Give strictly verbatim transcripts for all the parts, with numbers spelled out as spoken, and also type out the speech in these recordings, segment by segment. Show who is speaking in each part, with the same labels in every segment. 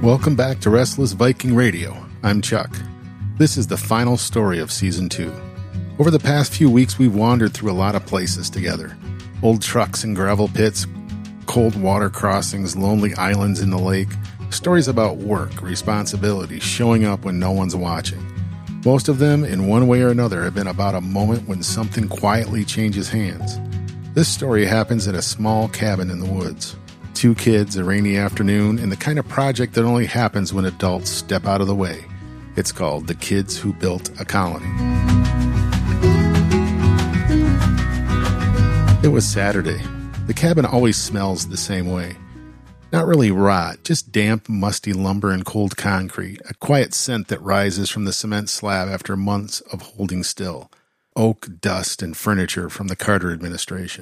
Speaker 1: Welcome back to Restless Viking Radio. I'm Chuck. This is the final story of Season two. Over the past few weeks, we've wandered through a lot of places together. Old trucks and gravel pits, cold water crossings, lonely islands in the lake, stories about work, responsibility, showing up when no one's watching. Most of them, in one way or another, have been about a moment when something quietly changes hands. This story happens in a small cabin in the woods. Two kids, a rainy afternoon, and the kind of project that only happens when adults step out of the way. It's called The Kids Who Built a Colony. It was Saturday. The cabin always smells the same way. Not really rot, just damp, musty lumber and cold concrete, a quiet scent that rises from the cement slab after months of holding still. Oak, dust, and furniture from the Carter administration.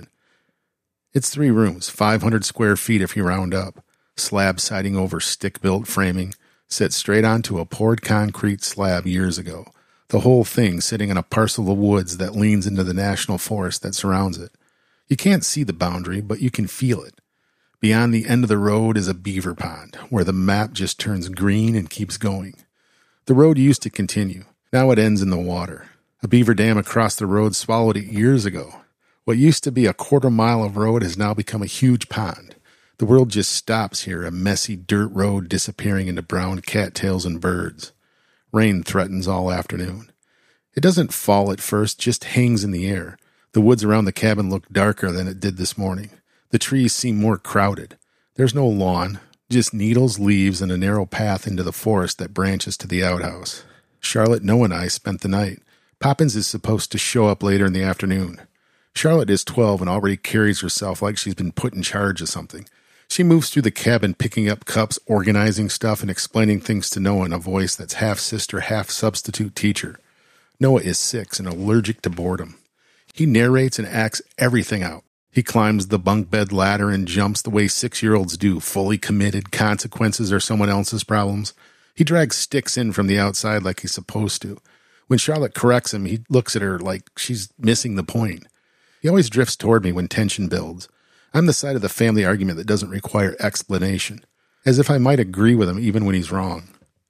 Speaker 1: It's three rooms, five hundred square feet if you round up, slab siding over stick-built framing, set straight onto a poured concrete slab years ago, the whole thing sitting in a parcel of woods that leans into the national forest that surrounds it. You can't see the boundary, but you can feel it. Beyond the end of the road is a beaver pond, where the map just turns green and keeps going. The road used to continue. Now it ends in the water. A beaver dam across the road swallowed it years ago. What used to be a quarter mile of road has now become a huge pond. The world just stops here, a messy dirt road disappearing into brown cattails and birds. Rain threatens all afternoon. It doesn't fall at first, just hangs in the air. The woods around the cabin look darker than it did this morning. The trees seem more crowded. There's no lawn, just needles, leaves, and a narrow path into the forest that branches to the outhouse. Charlotte, Noah, and I spent the night. Poppins is supposed to show up later in the afternoon. Charlotte is twelve and already carries herself like she's been put in charge of something. She moves through the cabin picking up cups, organizing stuff, and explaining things to Noah in a voice that's half sister, half substitute teacher. Noah is six and allergic to boredom. He narrates and acts everything out. He climbs the bunk bed ladder and jumps the way six-year-olds do, fully committed. Consequences are someone else's problems. He drags sticks in from the outside like he's supposed to. When Charlotte corrects him, he looks at her like she's missing the point. He always drifts toward me when tension builds. I'm the side of the family argument that doesn't require explanation, as if I might agree with him even when he's wrong.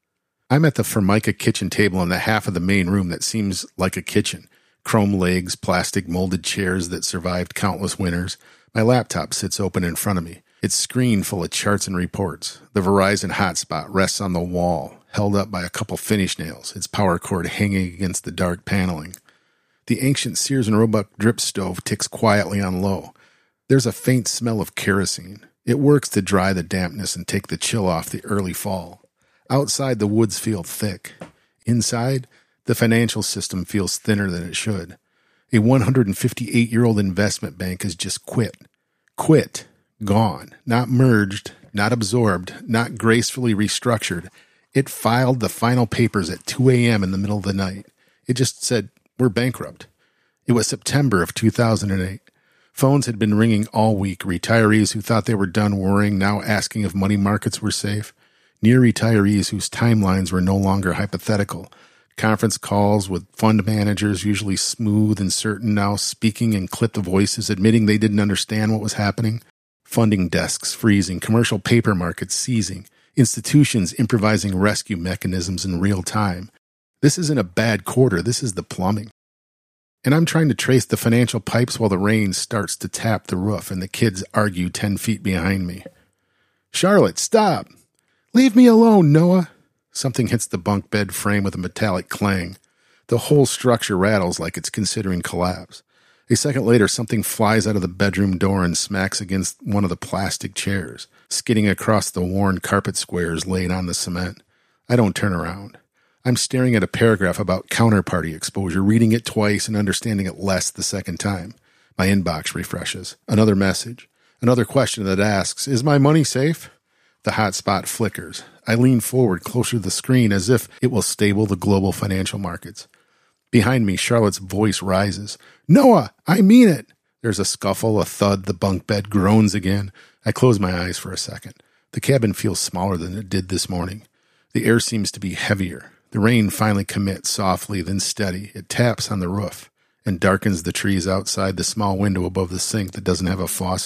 Speaker 1: I'm at the Formica kitchen table in the half of the main room that seems like a kitchen. Chrome legs, plastic molded chairs that survived countless winters. My laptop sits open in front of me, its screen full of charts and reports. The Verizon hotspot rests on the wall, held up by a couple finish nails, its power cord hanging against the dark paneling. The ancient Sears and Roebuck drip stove ticks quietly on low. There's a faint smell of kerosene. It works to dry the dampness and take the chill off the early fall. Outside, the woods feel thick. Inside, the financial system feels thinner than it should. A one hundred fifty-eight-year-old investment bank has just quit. Quit. Gone. Not merged. Not absorbed. Not gracefully restructured. It filed the final papers at two a.m. in the middle of the night. It just said, "We're bankrupt." It was September of two thousand eight. Phones had been ringing all week. Retirees who thought they were done worrying now asking if money markets were safe. Near retirees whose timelines were no longer hypothetical. Conference calls with fund managers, usually smooth and certain, now speaking in clipped voices, admitting they didn't understand what was happening. Funding desks freezing, commercial paper markets seizing, institutions improvising rescue mechanisms in real time. This isn't a bad quarter, this is the plumbing. And I'm trying to trace the financial pipes while the rain starts to tap the roof and the kids argue ten feet behind me. "Charlotte, stop! Leave me alone, Noah!" Something hits the bunk bed frame with a metallic clang. The whole structure rattles like it's considering collapse. A second later, something flies out of the bedroom door and smacks against one of the plastic chairs, skidding across the worn carpet squares laid on the cement. I don't turn around. I'm staring at a paragraph about counterparty exposure, reading it twice and understanding it less the second time. My inbox refreshes. Another message. Another question that asks, "Is my money safe?" The hotspot flickers. I lean forward closer to the screen as if it will stable the global financial markets. Behind me, Charlotte's voice rises. "Noah, I mean it!" There's a scuffle, a thud, the bunk bed groans again. I close my eyes for a second. The cabin feels smaller than it did this morning. The air seems to be heavier. The rain finally commits softly, then steady. It taps on the roof and darkens the trees outside the small window above the sink that doesn't have a faucet.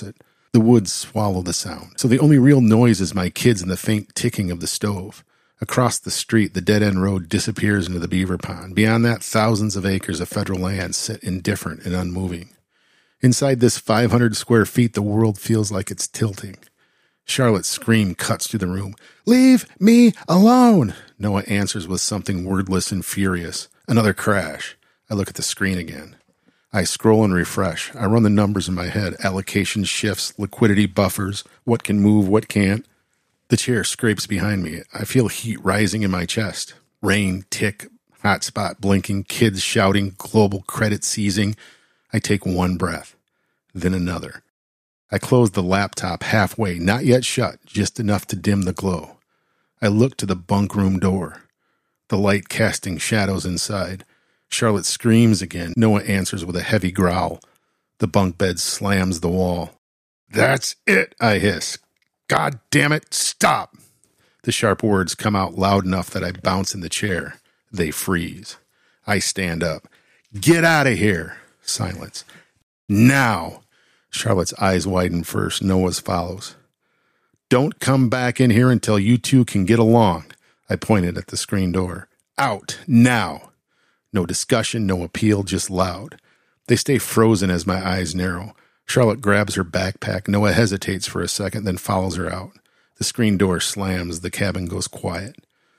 Speaker 1: The woods swallow the sound, so the only real noise is my kids and the faint ticking of the stove. Across the street, the dead-end road disappears into the beaver pond. Beyond that, thousands of acres of federal land sit indifferent and unmoving. Inside this five hundred square feet, the world feels like it's tilting. Charlotte's scream cuts through the room. "Leave me alone!" Noah answers with something wordless and furious. Another crash. I look at the screen again. I scroll and refresh. I run the numbers in my head. Allocation shifts, liquidity buffers, what can move, what can't. The chair scrapes behind me. I feel heat rising in my chest. Rain, tick, hotspot blinking, kids shouting, global credit seizing. I take one breath, then another. I close the laptop halfway, not yet shut, just enough to dim the glow. I look to the bunk room door, the light casting shadows inside. Charlotte screams again. Noah answers with a heavy growl. The bunk bed slams the wall. "That's it," I hiss. "God damn it, stop!" The sharp words come out loud enough that I bounce in the chair. They freeze. I stand up. "Get out of here!" Silence. "Now!" Charlotte's eyes widen first. Noah's follows. "Don't come back in here until you two can get along." I pointed at the screen door. "Out, now!" No discussion, no appeal, just loud. They stay frozen as my eyes narrow. Charlotte grabs her backpack. Noah hesitates for a second, then follows her out. The screen door slams. The cabin goes quiet.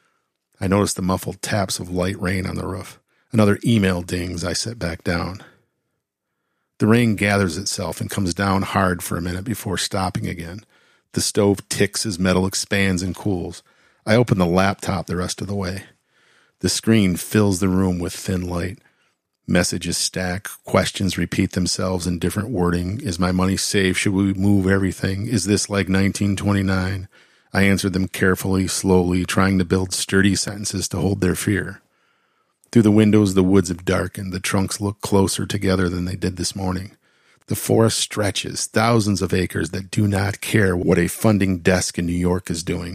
Speaker 1: I notice the muffled taps of light rain on the roof. Another email dings. I sit back down. The rain gathers itself and comes down hard for a minute before stopping again. The stove ticks as metal expands and cools. I open the laptop the rest of the way. The screen fills the room with thin light. Messages stack. Questions repeat themselves in different wording. Is my money safe? Should we move everything? Is this like nineteen twenty-nine? I answered them carefully, slowly, trying to build sturdy sentences to hold their fear. Through the windows, the woods have darkened. The trunks look closer together than they did this morning. The forest stretches, thousands of acres that do not care what a funding desk in New York is doing.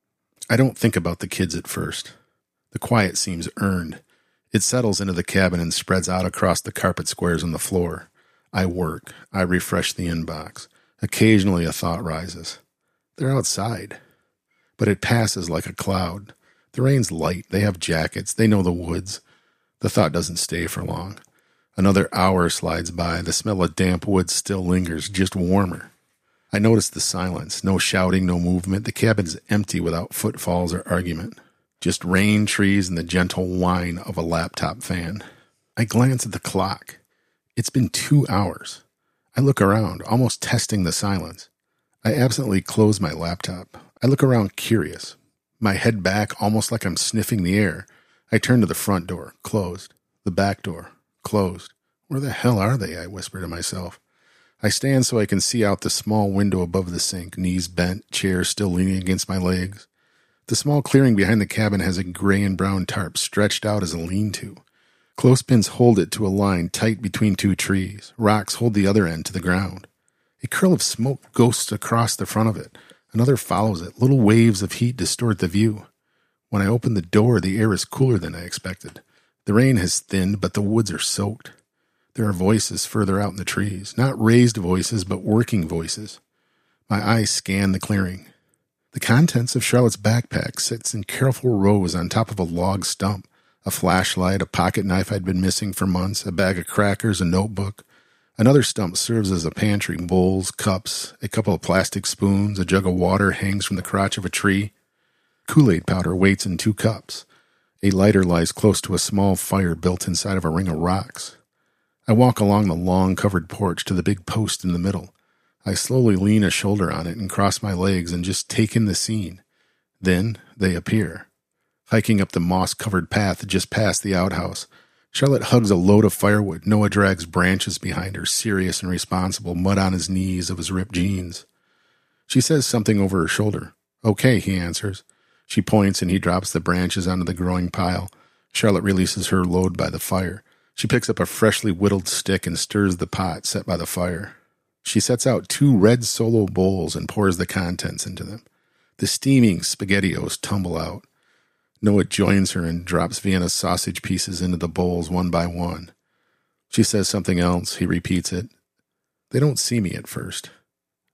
Speaker 1: I don't think about the kids at first. The quiet seems earned. It settles into the cabin and spreads out across the carpet squares on the floor. I work. I refresh the inbox. Occasionally a thought rises. They're outside. But it passes like a cloud. The rain's light. They have jackets. They know the woods. The thought doesn't stay for long. Another hour slides by. The smell of damp wood still lingers, just warmer. I notice the silence. No shouting, no movement. The cabin's empty without footfalls or argument. Just rain, trees, and the gentle whine of a laptop fan. I glance at the clock. It's been two hours. I look around, almost testing the silence. I absently close my laptop. I look around curious. My head back, almost like I'm sniffing the air. I turn to the front door, closed. The back door, closed. Where the hell are they? I whisper to myself. I stand so I can see out the small window above the sink, knees bent, chair still leaning against my legs. The small clearing behind the cabin has a gray and brown tarp stretched out as a lean-to. Clothespins hold it to a line tight between two trees. Rocks hold the other end to the ground. A curl of smoke ghosts across the front of it. Another follows it. Little waves of heat distort the view. When I open the door, the air is cooler than I expected. The rain has thinned, but the woods are soaked. There are voices further out in the trees. Not raised voices, but working voices. My eyes scan the clearing. The contents of Charlotte's backpack sits in careful rows on top of a log stump. A flashlight, a pocket knife I'd been missing for months, a bag of crackers, a notebook. Another stump serves as a pantry. Bowls, cups, a couple of plastic spoons, a jug of water hangs from the crotch of a tree. Kool-Aid powder waits in two cups. A lighter lies close to a small fire built inside of a ring of rocks. I walk along the long covered porch to the big post in the middle. I slowly lean a shoulder on it and cross my legs and just take in the scene. Then they appear. Hiking up the moss-covered path just past the outhouse, Charlotte hugs a load of firewood. Noah drags branches behind her, serious and responsible, mud on his knees of his ripped jeans. She says something over her shoulder. "Okay," he answers. She points and he drops the branches onto the growing pile. Charlotte releases her load by the fire. She picks up a freshly whittled stick and stirs the pot set by the fire. She sets out two red Solo bowls and pours the contents into them. The steaming SpaghettiOs tumble out. Noah joins her and drops Vienna sausage pieces into the bowls one by one. She says something else. He repeats it. They don't see me at first.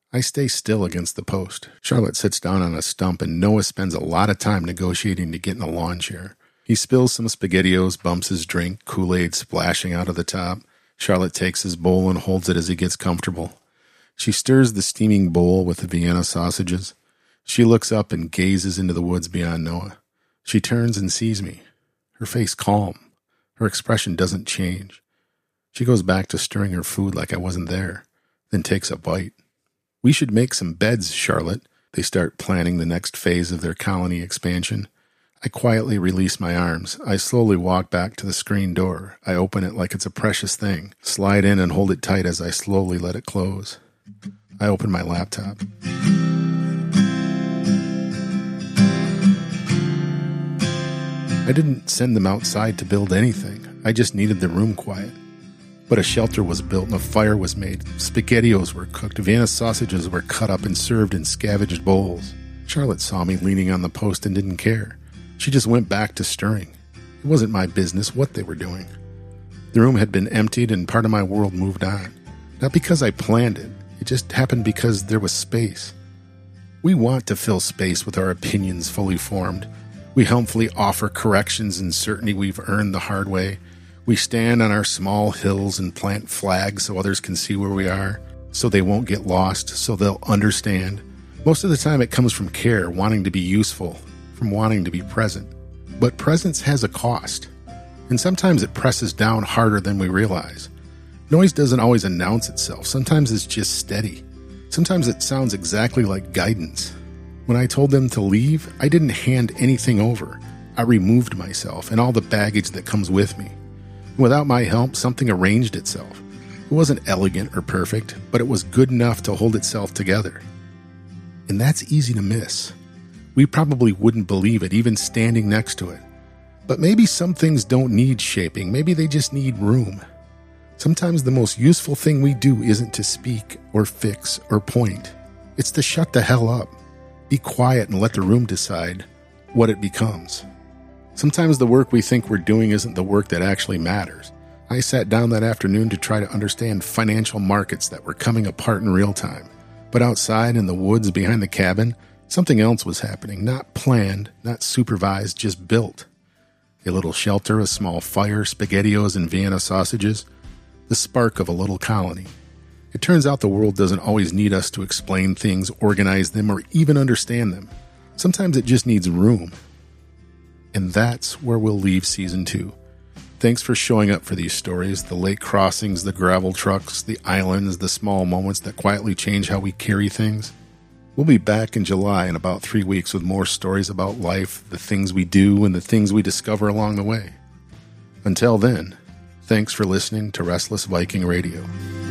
Speaker 1: I stay still against the post. Charlotte sits down on a stump, and Noah spends a lot of time negotiating to get in a lawn chair. He spills some SpaghettiOs, bumps his drink, Kool-Aid splashing out of the top. Charlotte takes his bowl and holds it as he gets comfortable. She stirs the steaming bowl with the Vienna sausages. She looks up and gazes into the woods beyond Noah. She turns and sees me. Her face calm. Her expression doesn't change. She goes back to stirring her food like I wasn't there, then takes a bite. We should make some beds, Charlotte. They start planning the next phase of their colony expansion. I quietly release my arms. I slowly walk back to the screen door. I open it like it's a precious thing, slide in and hold it tight as I slowly let it close. I open my laptop. I didn't send them outside to build anything. I just needed the room quiet. But a shelter was built and a fire was made. SpaghettiOs were cooked. Vienna sausages were cut up and served in scavenged bowls. Charlotte saw me leaning on the post and didn't care. She just went back to stirring. It wasn't my business what they were doing. The room had been emptied and part of my world moved on. Not because I planned it. It just happened because there was space. We want to fill space with our opinions fully formed. We helpfully offer corrections and certainty we've earned the hard way. We stand on our small hills and plant flags so others can see where we are, so they won't get lost, so they'll understand. Most of the time it comes from care, wanting to be useful, from wanting to be present. But presence has a cost, and sometimes it presses down harder than we realize. Noise doesn't always announce itself. Sometimes it's just steady. Sometimes it sounds exactly like guidance. When I told them to leave, I didn't hand anything over. I removed myself and all the baggage that comes with me. Without my help, something arranged itself. It wasn't elegant or perfect, but it was good enough to hold itself together. And that's easy to miss. We probably wouldn't believe it, even standing next to it. But maybe some things don't need shaping. Maybe they just need room. Sometimes the most useful thing we do isn't to speak or fix or point. It's to shut the hell up. Be quiet and let the room decide what it becomes. Sometimes the work we think we're doing isn't the work that actually matters. I sat down that afternoon to try to understand financial markets that were coming apart in real time. But outside in the woods behind the cabin, something else was happening, not planned, not supervised, just built. A little shelter, a small fire, SpaghettiOs and Vienna sausages, the spark of a little colony. It turns out the world doesn't always need us to explain things, organize them, or even understand them. Sometimes it just needs room. And that's where we'll leave season two. Thanks for showing up for these stories, the lake crossings, the gravel trucks, the islands, the small moments that quietly change how we carry things. We'll be back in July in about three weeks with more stories about life, the things we do, and the things we discover along the way. Until then, thanks for listening to Restless Viking Radio.